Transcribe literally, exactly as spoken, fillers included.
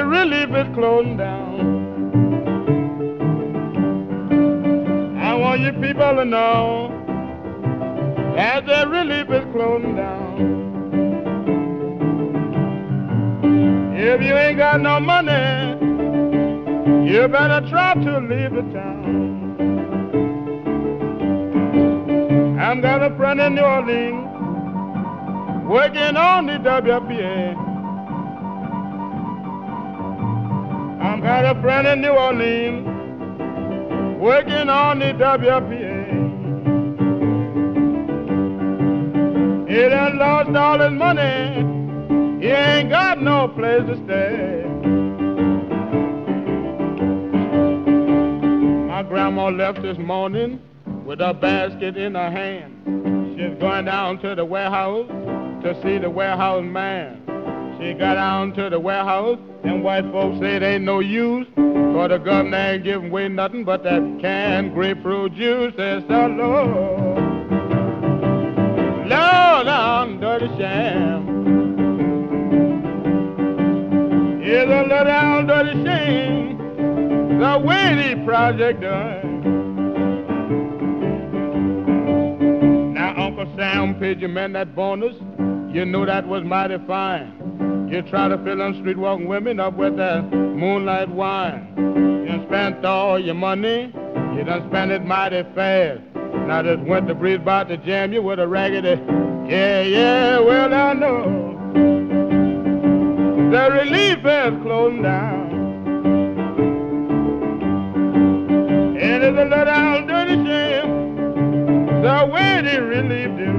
relief is closing down. I want you people to know that the relief is closing down. If you ain't got no money, you better try to leave the town. I've got a friend in New Orleans working on the W P A. I've got a friend in New Orleans working on the W P A. He done lost all his money. He ain't got no place to stay. My grandma left this morning with a basket in her hand. She's going down to the warehouse to see the warehouse man. She got down to the warehouse, and white folks say they ain't no use, for the governor ain't giving away nothing but that canned grapefruit juice. They said, Lord, Lord, I'm dirty sham. It's a little down dirty shame the way the project done. Now Uncle Sam paid your man that bonus. You know that was mighty fine. You try to fill them street walking women up with that moonlight wine. You done spent all your money. You done spent it mighty fast. Now this winter breeze about to jam you with a raggedy. Yeah, yeah, well I know the relief is closing down. It is a little down dirty shame the way the relief do.